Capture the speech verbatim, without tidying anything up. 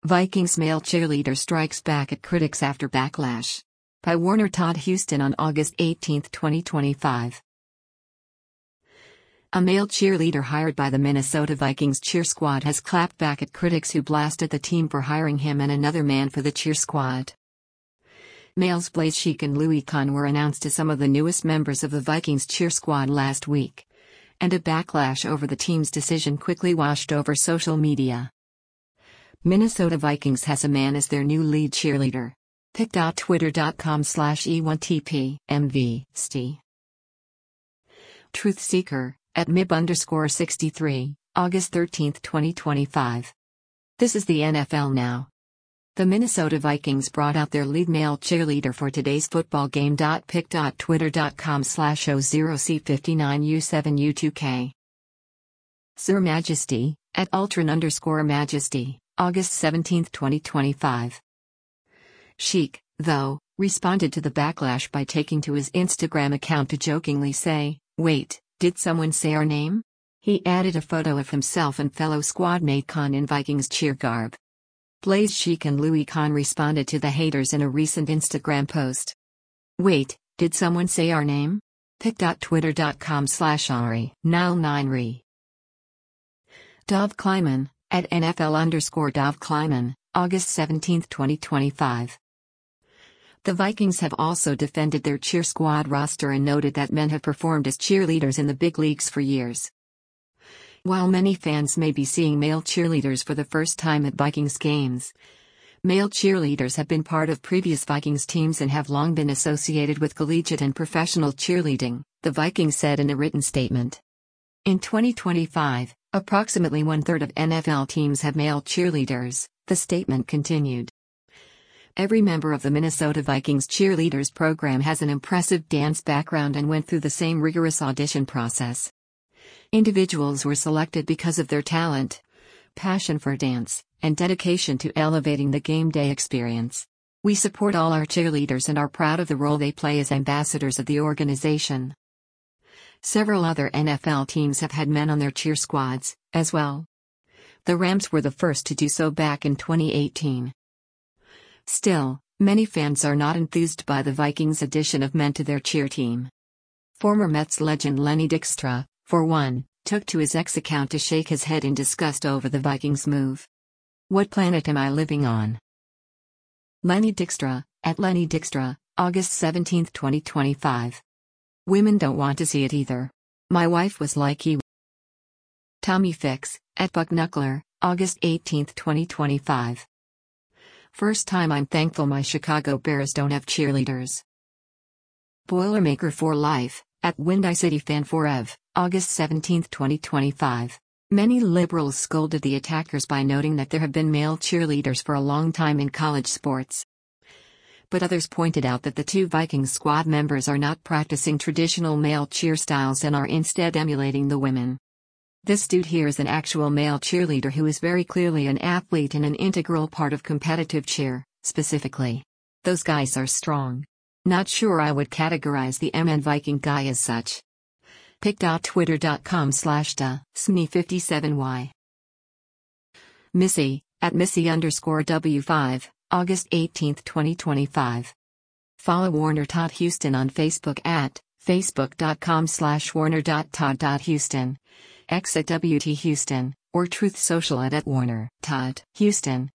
Vikings male cheerleader strikes back at critics after backlash. By Warner Todd Houston on August eighteenth, twenty twenty-five. A male cheerleader hired by the Minnesota Vikings cheer squad has clapped back at critics who blasted the team for hiring him and another man for the cheer squad. Males Blaze Sheik and Louis Kahn were announced as some of the newest members of the Vikings cheer squad last week, and a backlash over the team's decision quickly washed over social media. Minnesota Vikings has a man as their new lead cheerleader. pic dot twitter dot com slash E one T P M V St. Truth Seeker, at Mib underscore sixty-three, August thirteenth, twenty twenty-five. This is the N F L now. The Minnesota Vikings brought out their lead male cheerleader for today's football game. pic dot twitter dot com slash O zero C fifty-nine U seven U two K. Sir Majesty, at Ultron underscore Majesty, August seventeenth, twenty twenty-five. Sheik, though, responded to the backlash by taking to his Instagram account to jokingly say, "Wait, did someone say our name?" He added a photo of himself and fellow squad mate Kahn in Vikings cheer garb. Blaze Sheik and Louis Kahn responded to the haters in a recent Instagram post. "Wait, did someone say our name?" pic dot twitter dot com slash Ari Nile nine Re. Dov Kleiman, at N F L underscore Dov Kleiman, August seventeenth, twenty twenty-five. The Vikings have also defended their cheer squad roster and noted that men have performed as cheerleaders in the big leagues for years. While many fans may be seeing male cheerleaders for the first time at Vikings games, male cheerleaders have been part of previous Vikings teams and have long been associated with collegiate and professional cheerleading, the Vikings said in a written statement. In twenty twenty-five, approximately one-third of N F L teams have male cheerleaders, the statement continued. Every member of the Minnesota Vikings cheerleaders program has an impressive dance background and went through the same rigorous audition process. Individuals were selected because of their talent, passion for dance, and dedication to elevating the game day experience. We support all our cheerleaders and are proud of the role they play as ambassadors of the organization. Several other N F L teams have had men on their cheer squads, as well. The Rams were the first to do so back in twenty eighteen. Still, many fans are not enthused by the Vikings' addition of men to their cheer team. Former Mets legend Lenny Dykstra, for one, took to his X account to shake his head in disgust over the Vikings' move. "What planet am I living on?" Lenny Dykstra, at Lenny Dykstra, August seventeenth, twenty twenty-five. Women don't want to see it either. My wife was like he. Tommy Fix, at Bucknuckler, August eighteenth, twenty twenty-five. First time I'm thankful my Chicago Bears don't have cheerleaders. Boilermaker for Life, at Windy City Fan Forever, August seventeenth, twenty twenty-five. Many liberals scolded the attackers by noting that there have been male cheerleaders for a long time in college sports. But others pointed out that the two Vikings squad members are not practicing traditional male cheer styles and are instead emulating the women. This dude here is an actual male cheerleader who is very clearly an athlete and an integral part of competitive cheer, specifically. Those guys are strong. Not sure I would categorize the M N Viking guy as such. pic dot twitter dot com slash da S M E fifty-seven Y. Missy, at Missy underscore W five, August eighteenth, twenty twenty-five. Follow Warner Todd Houston on Facebook at facebook dot com slash warner dot todd dot houston, X at W T Houston, or Truth Social at, at Warner Todd Houston.